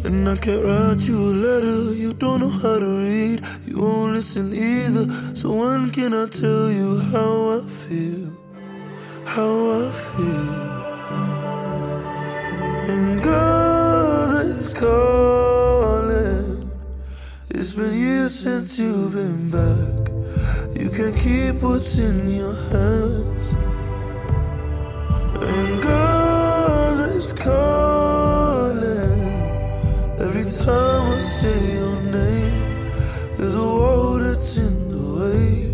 And I can't write you a letter, you don't know how to read, you won't listen either. So when can I tell you how I feel? How I feel. And God is calling. It's been years since you've been back. You can't keep what's in your hands. And God is calling. Every time I say your name, there's a wall that's in the way.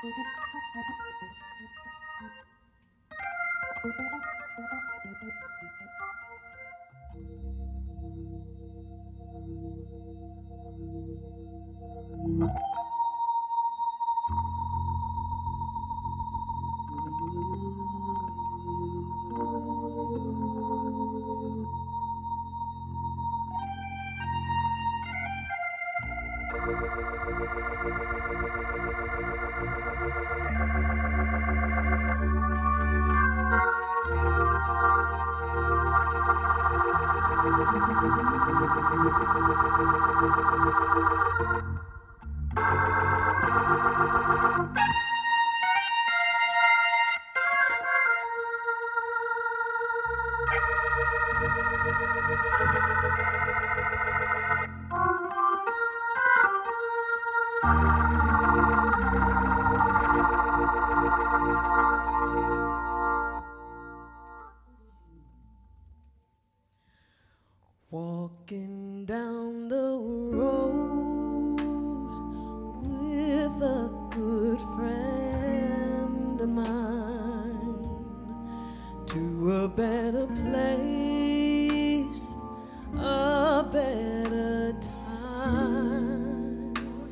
Walking down the road with a good friend of mine to a better place, a better time,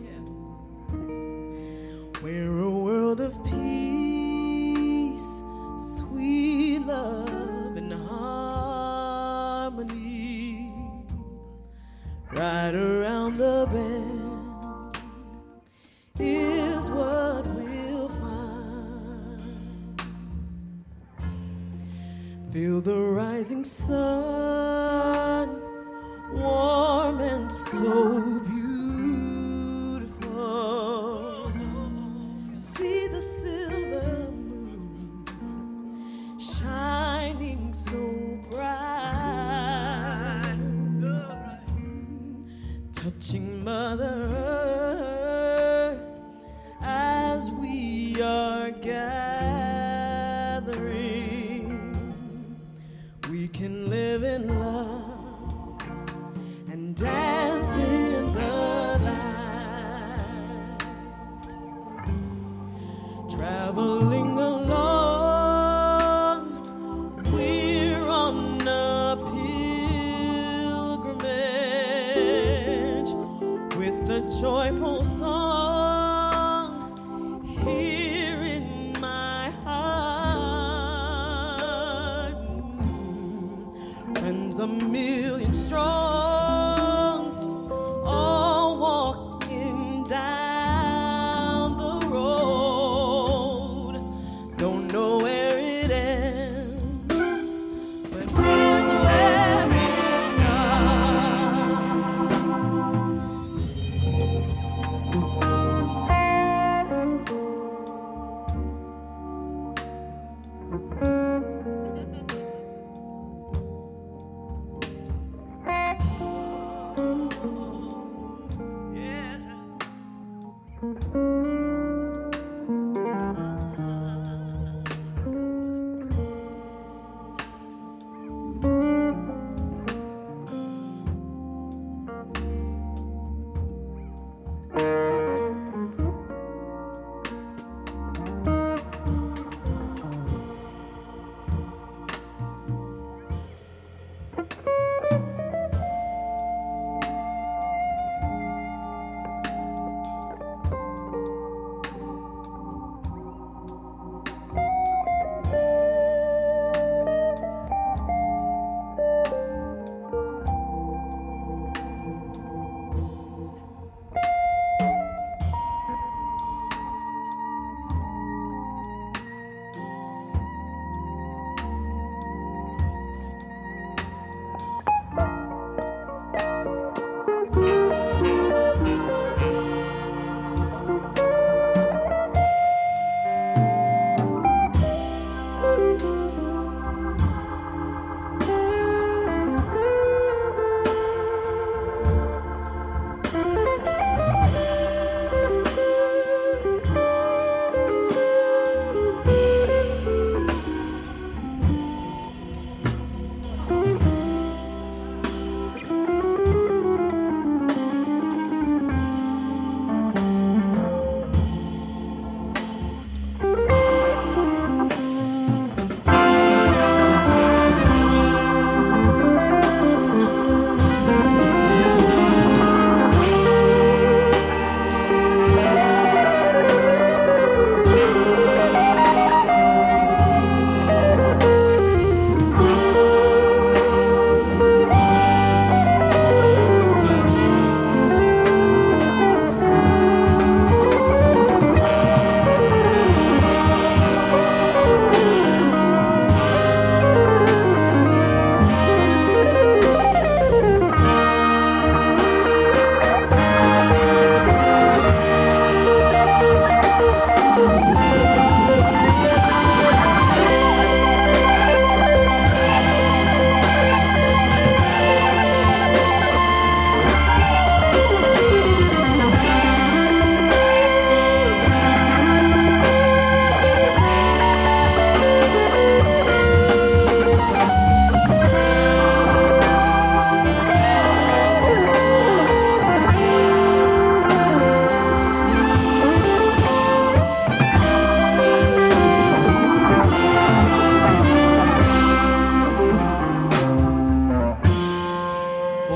where a world of peace, sweet love and harmony. Right around the bend is what we'll find. Feel the rising sun, warm and so beautiful. See the silver moon shining so bright, touching Mother Earth as we are gathering. We can live in love and dance in the light, traveling along. We're on a pilgrimage with a joyful song here in my heart. Friends a million strong, all walking down the road. Don't know where it ends, but here's where it starts.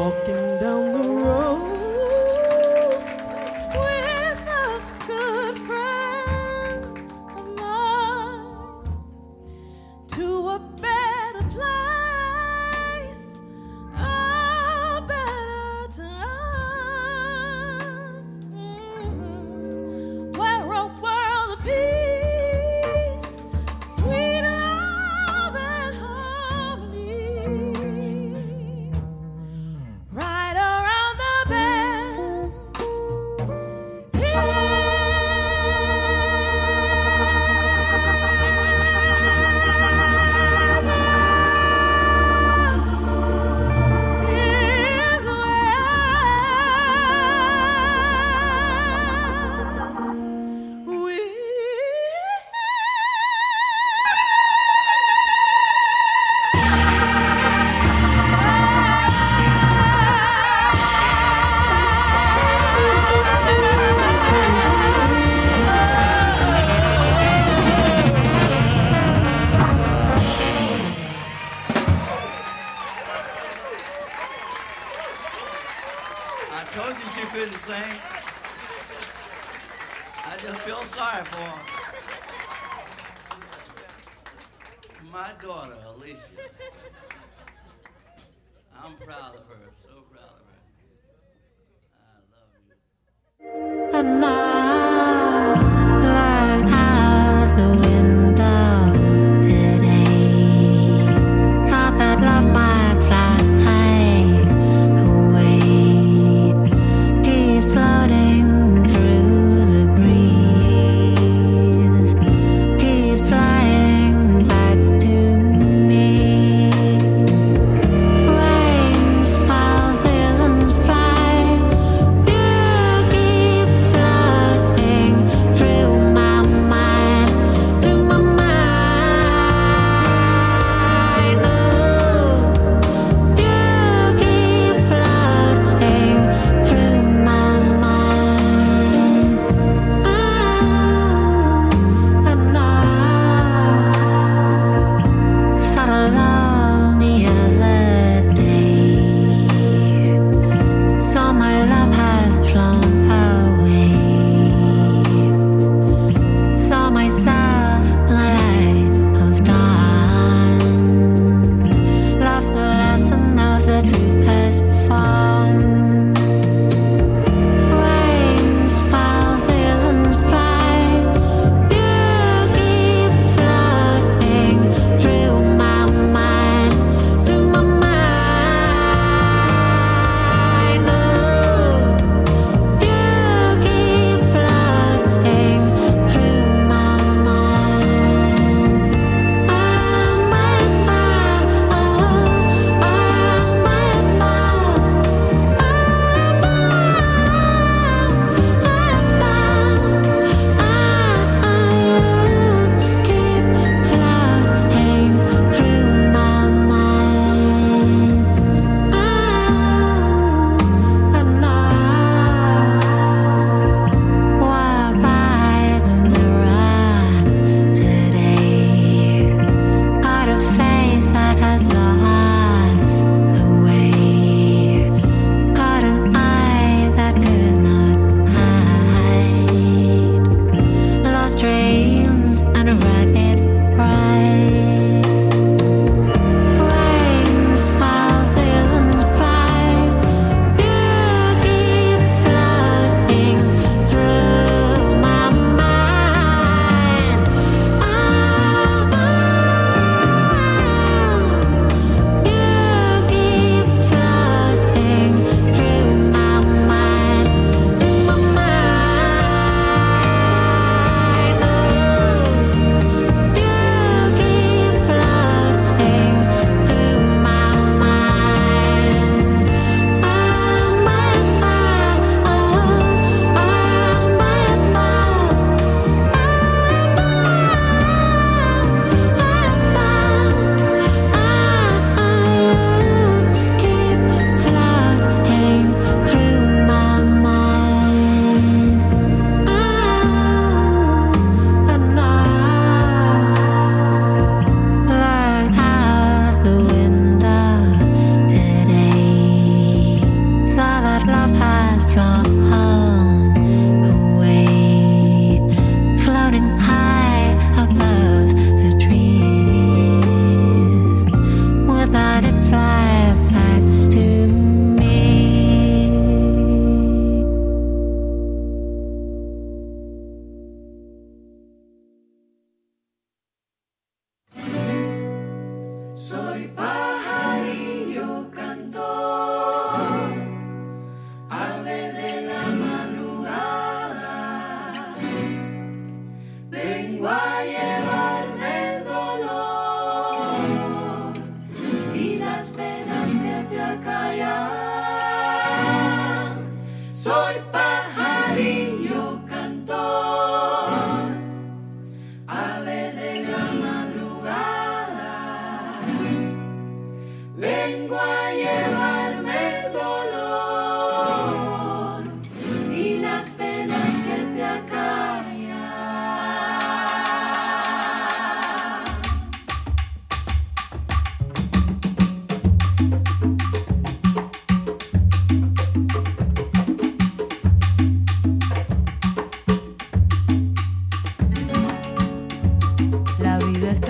walking down the road with a good friend of mine to a better place, a better time, where a world of peace, sweet love and harmony, right around the bend. Here's where we I told you she couldn't sing. I just feel sorry for her. My daughter, Alicia. I'm proud of her, so proud of her. I love you. And now, look out the window today. Thought that love might fly away. Keeps floating through the breeze. Keeps flying back to me. Rain falls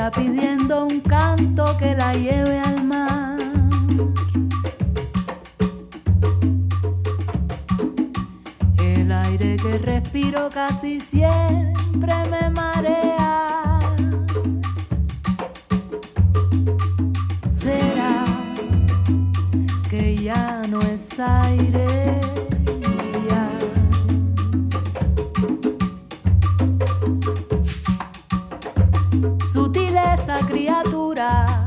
está pidiendo un canto que la lleve al mar. El aire que respiro casi siempre me marea. ¿Será que ya no es aire? Ya. Sutileza, criatura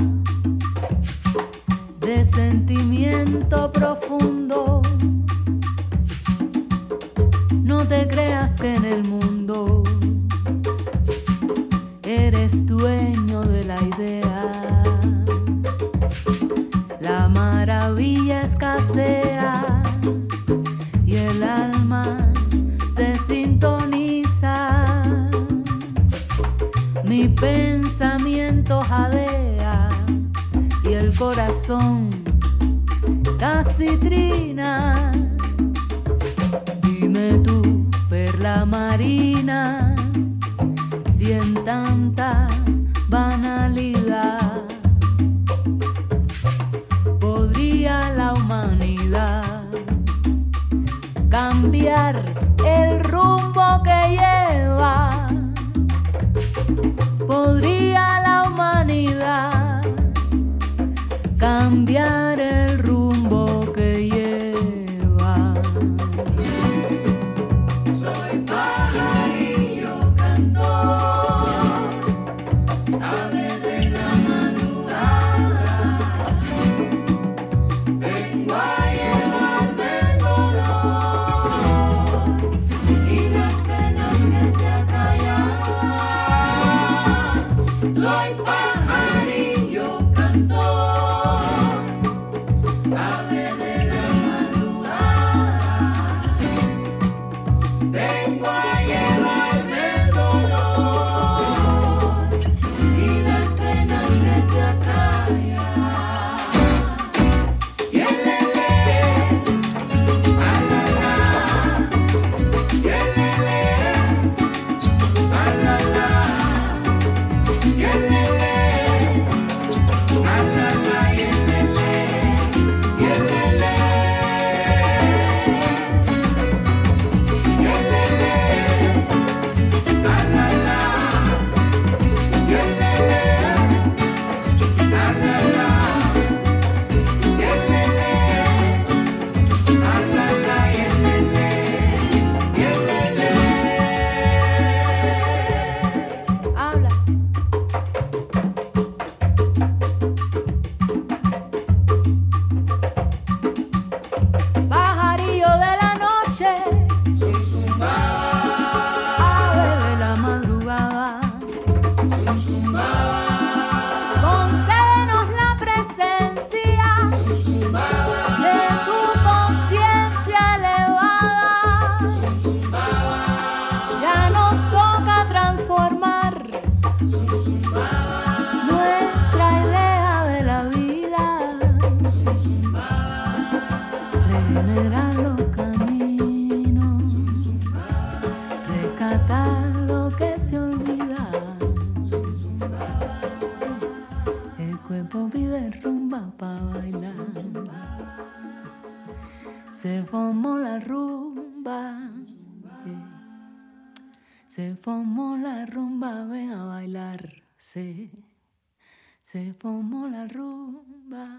de sentimiento profundo. No te creas que en el mundo eres dueño de la idea. La maravilla escasea y el alma se sintoniza. Mi pensamiento jadea y el corazón casi trina. Dime tú, perla marina, si en tanta banalidad podría la humanidad cambiar el rumbo que lleva. Podría la humanidad cambiar el rumbo que lleva. Soy pajarillo cantor, ave de la madrugada. Vengo a llevarme el dolor y las penas que te acallan. Soy pajarillo cantor, ave de la madrugada. Vengo a llevarme el dolor y las penas que te acallan. Y el lele, a la la, y el lele, a la la. Y el lele, a la la, y el lele, y el lele, y el lele, a la la, y el lele, a la la, y el lele, a la la, y el lele, y el lele. Habla. Pajarillo de la noche, ave de la madrugada, concédenos la presencia de tu conciencia elevada. Ya nos toca transformar nuestra idea de la vida. Regenerar los caminos, rescatar lo que se olvida. El cuerpo pide rumba pa' bailar. Se formó la rumba, se formó la rumba, ven a bailar. Se formó la rumba,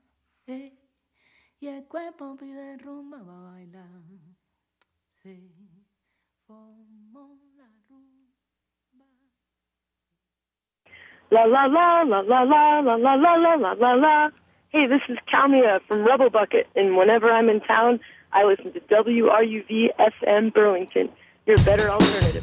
y el cuerpo pide rumba pa' bailar. Se formó la rumba. La la la la la la la la la la la la la. Hey, this is Kalmia from Rebel Bucket, and whenever I'm in town, I listen to WRUV FM Burlington, your better alternative.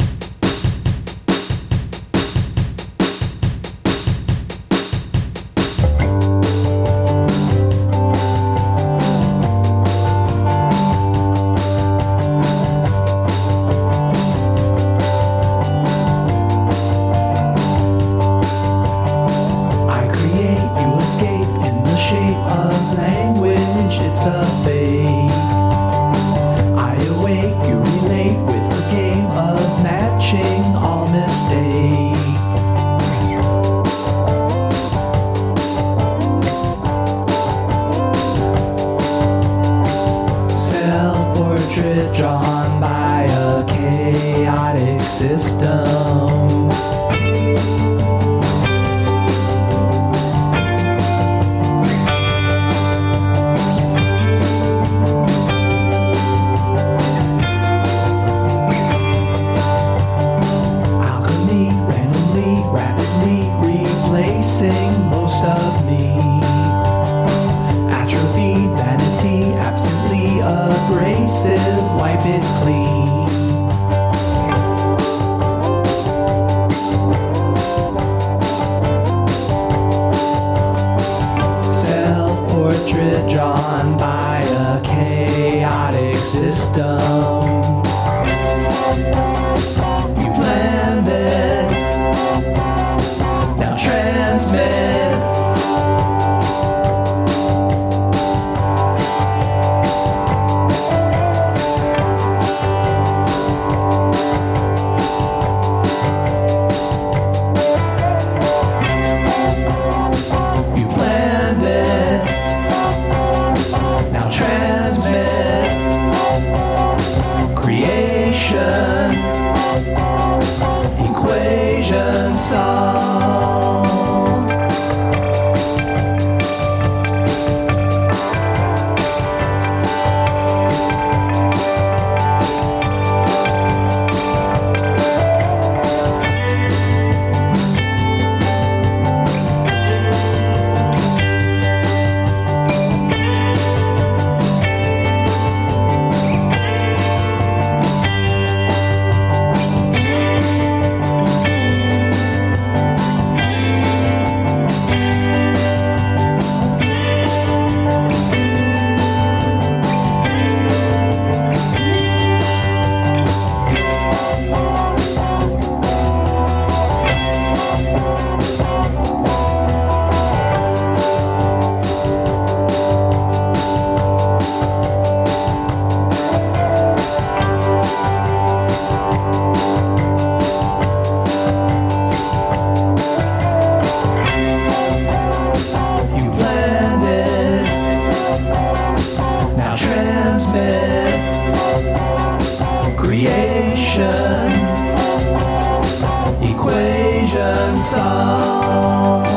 I create, you escape in the shape of language, it's a fate. I awake, you relate with a game of matching all mistake. system. Alchemy, randomly, rapidly replacing most of me. Atrophy, vanity, absently abrasive, wipe it clean. Self-portrait drawn by a chaotic system. You planned it, now transmit. You planned it, now transmit. Creation, equation solved. You planned it, now transmit. Creation, equation solved.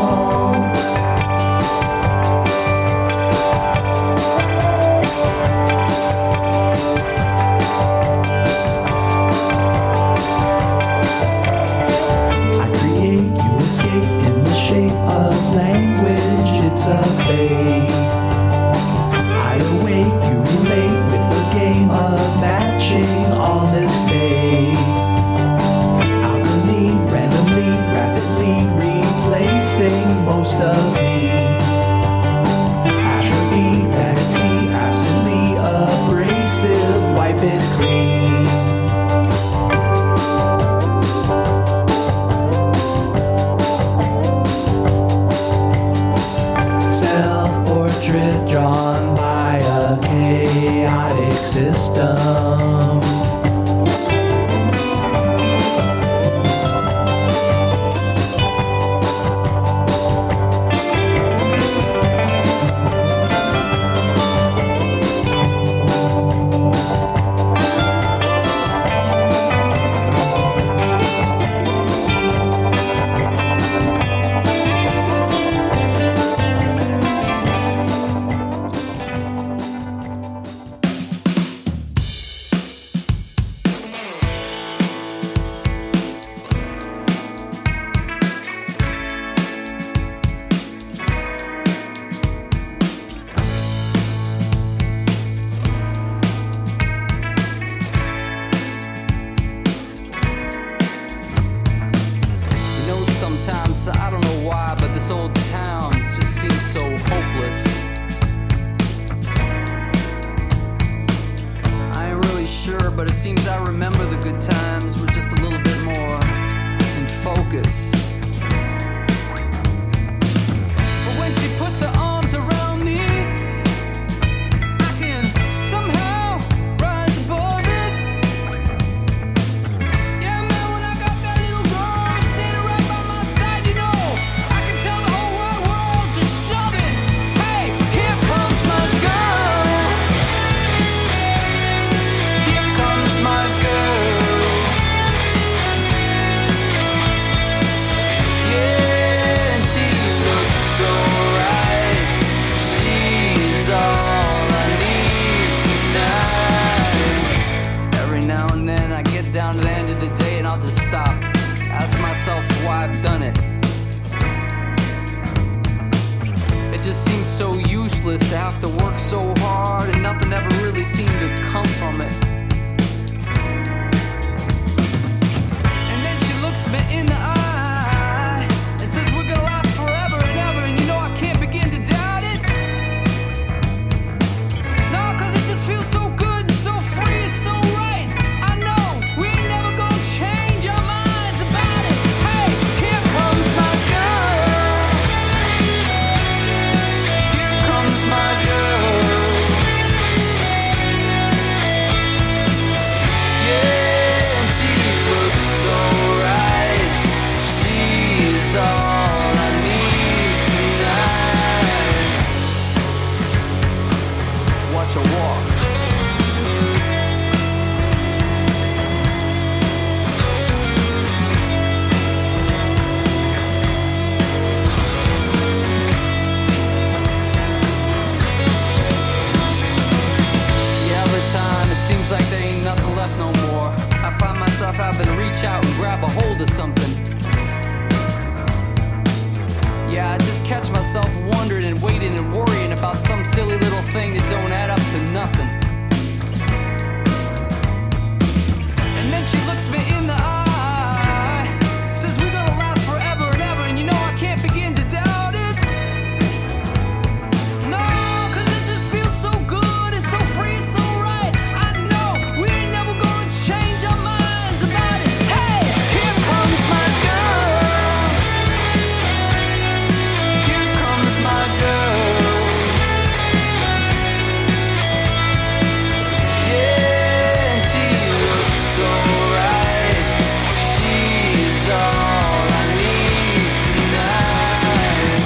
I create, you escape in the shape of language, it's a fate. I awake, you relate with the game of matching all mistake. Alchemy, randomly, rapidly replacing most of me. Atrophy, vanity, absently abrasive, wipe it clean. Self-portrait drawn by a chaotic system. You know, sometimes I don't know why, but this old town just seems so hopeless. I ain't really sure, but it seems I remember the good times were just a little bit more in focus. But when she puts her arms around me, I can somehow rise above it. Yeah, man, when I got that little girl standing right by my side, you know, I can tell the whole wide world to shove it. Hey, here comes my girl. Here comes my girl. why I've done it. It just seems so useless to have to work so hard and nothing ever really seemed to come from it. And then she looks me in the eye and says we're gonna last forever and ever, and you know I can't begin to doubt it. No, cause it just feels so good and so free and so right. I know we ain't never gonna change our minds about it. Hey, here comes my girl. Here comes my girl. Yeah, she looks so right. She's all I need tonight. Watch her walk. Seems like there ain't nothing left no more. I find myself having to reach out and grab a hold of something. Yeah, I just catch myself wondering and waiting and worrying about some silly little thing that don't add up to nothing. And then she looks me in the eye, says we're gonna last forever and ever, and you know I can't begin to doubt it. No, cause it just feels so good and so free and so right. We ain't never gonna change our minds about it. Hey, here comes my girl. Here comes my girl. Yeah, she looks so right. She's all I need tonight.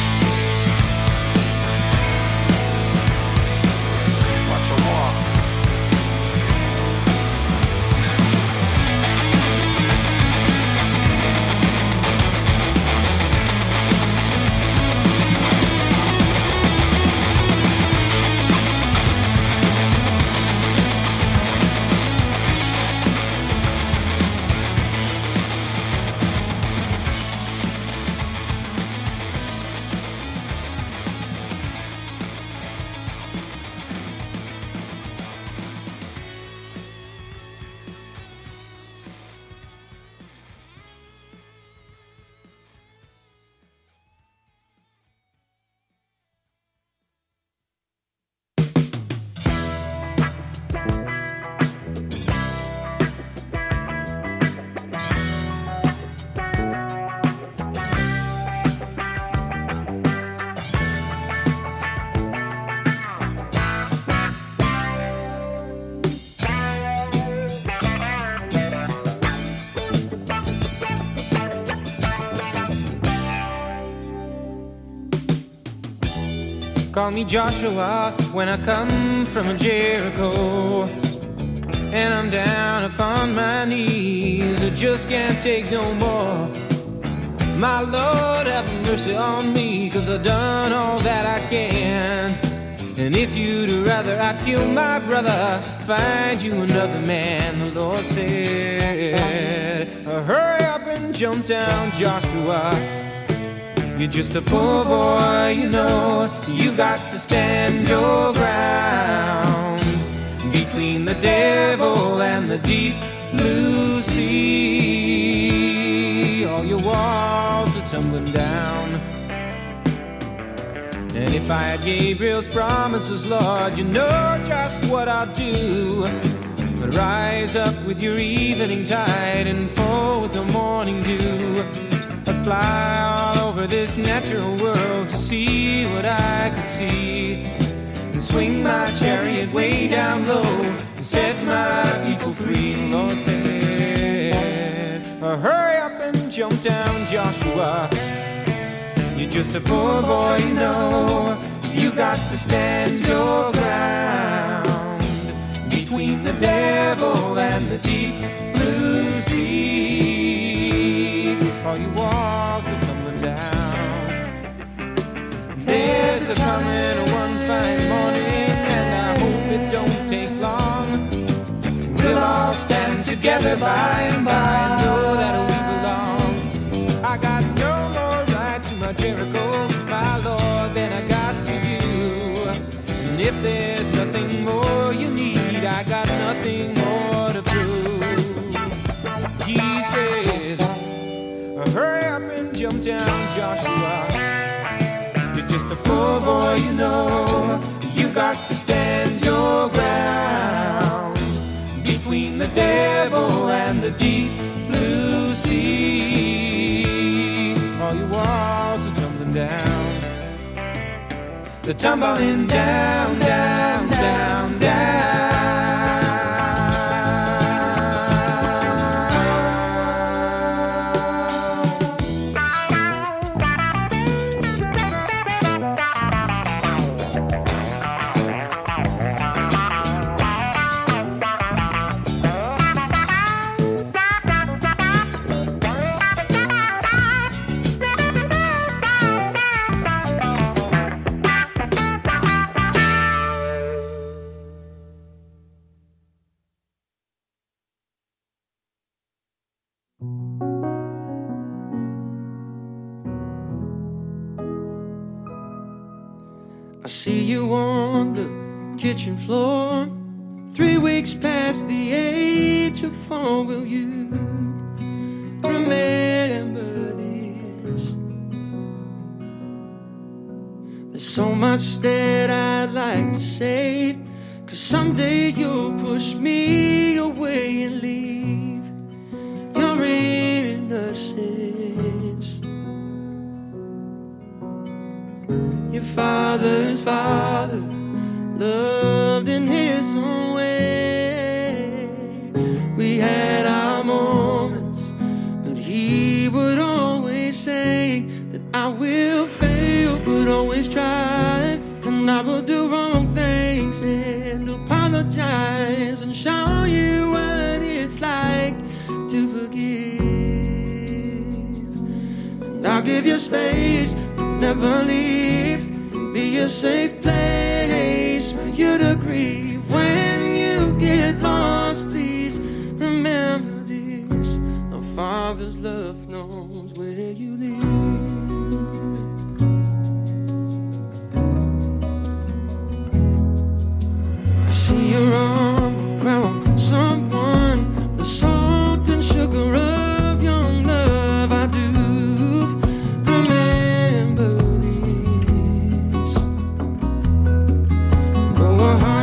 Watch her walk. Call me Joshua when I come from Jericho, and I'm down upon my knees. I just can't take no more. My Lord, have mercy on me, 'cause I've done all that I can. And if you'd rather I kill my brother, find you another man, the Lord said. Hurry up and jump down, Joshua. You're just a poor boy, you know. You got to stand your ground between the devil and the deep blue sea. All your walls are tumbling down. And if I had Gabriel's promises, Lord, you know just what I'll do. But rise up with your evening tide and fall with the morning dew. I'd fly all over this natural world to see what I could see, and swing my chariot way down low and set my people free. Lord said, hurry up and jump down, Joshua. You're just a poor boy, you know. You got to stand your ground between the devil and the deep blue sea. All your walls are tumbling down. There's a coming one fine morning, and I hope it don't take long. We'll all stand together by and by and know that we belong. I got nothing more to prove. He said, hurry up and jump down, Joshua. You're just a poor boy, you know. You got to stand your ground between the devil and the deep blue sea. All your walls are tumbling down. They're tumbling down, down, down, down. I see you on the kitchen floor, 3 weeks past the age of 4. Will you remember this? There's so much that I'd like to say, 'cause someday you'll push me away and leave your innocence. Your father's father loved in his own way. We had our moments, but he would always say that I will fail, but always try. And I will do wrong things and apologize and show you what it's like to forgive. And I'll give you space, never leave. Be a safe place for you to grieve when